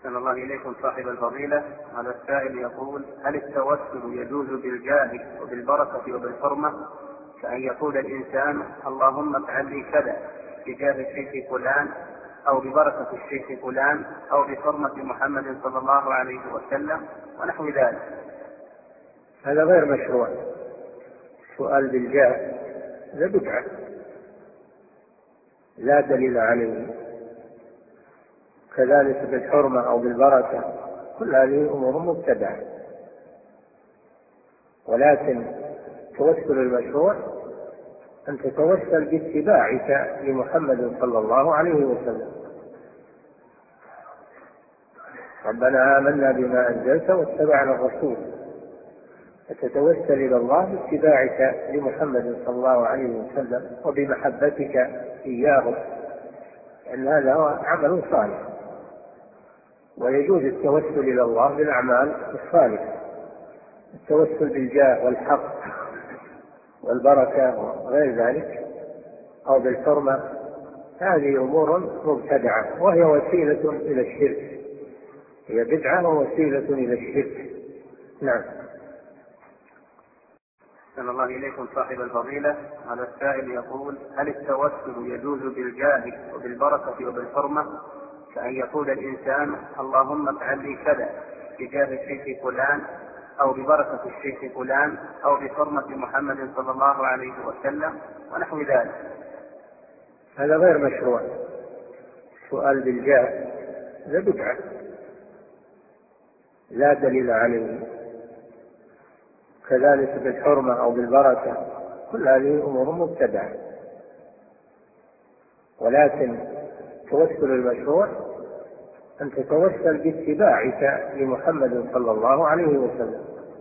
أحسن الله إليكم صاحب الفضيلة. هذا السائل يقول: هل التوسل يجوز بالجاه وبالبركة وبالحرمة، كأن يقول الإنسان اللهم اجعل لي كذا بجاه الشيخ فلان أو ببركة الشيخ فلان أو بحرمة محمد صلى الله عليه وسلم ونحو ذلك؟ هذا غير مشروع. سؤال بالجاه هذا بدعة لا دليل عليه. كذلك بالحرمة أو بالبركة، كل هذه أمور مبتدعة. ولكن توسل المشروع أن تتوسل باتباعك لمحمد صلى الله عليه وسلم. ربنا آمنا بما أنزلت واتبعنا الرسول، فتتوسل إلى الله باتباعك لمحمد صلى الله عليه وسلم وبمحبتك إياه، لأن هذا هو عمل صالح. ويجوز التوسل إلى الله بالأعمال الصالحة، التوسل بالجاه والحق والبركة وغير ذلك أو بالحرمة، هذه أمور مبتدعة وهي وسيلة إلى الشرك، هي بدعة ووسيلة إلى الشرك. نعم. أحسن الله إليكم صاحب الفضيلة. هذا السائل يقول: هل التوسل يجوز بالجاه وبالبركة وبالحرمة، كأن يقول الإنسان اللهم اجعل لي كذا بجاه الشيخ فلان أو ببركة الشيخ فلان أو بحرمة محمد صلى الله عليه وسلم ونحو ذلك؟ هذا غير مشروع. سؤال بالجاه هذا بدعة لا دليل عليه. كذلك بالحرمة أو بالبركة، كل هذه أمور مبتدعة. ولكن توسل المشروع أن تتوسل باتباعك لمحمد صلى الله عليه وسلم.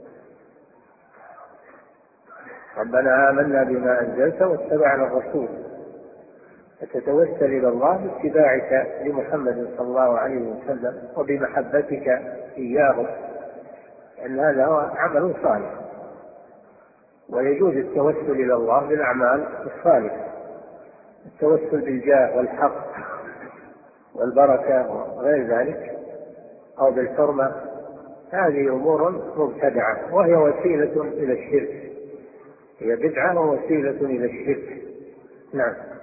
ربنا آمنا بما أنزلت واتبعنا الرسول، فتتوسل إلى الله باتباعك لمحمد صلى الله عليه وسلم وبمحبتك إياه، لأن هذا هو عمل صالح. ويجوز التوسل إلى الله بالأعمال الصالحة، التوسل بالجاه والحق والبركة وغير ذلك أو بالحرمة، هذه أمور مبتدعة وهي وسيلة إلى الشرك، هي بدعة ووسيلة إلى الشرك. نعم.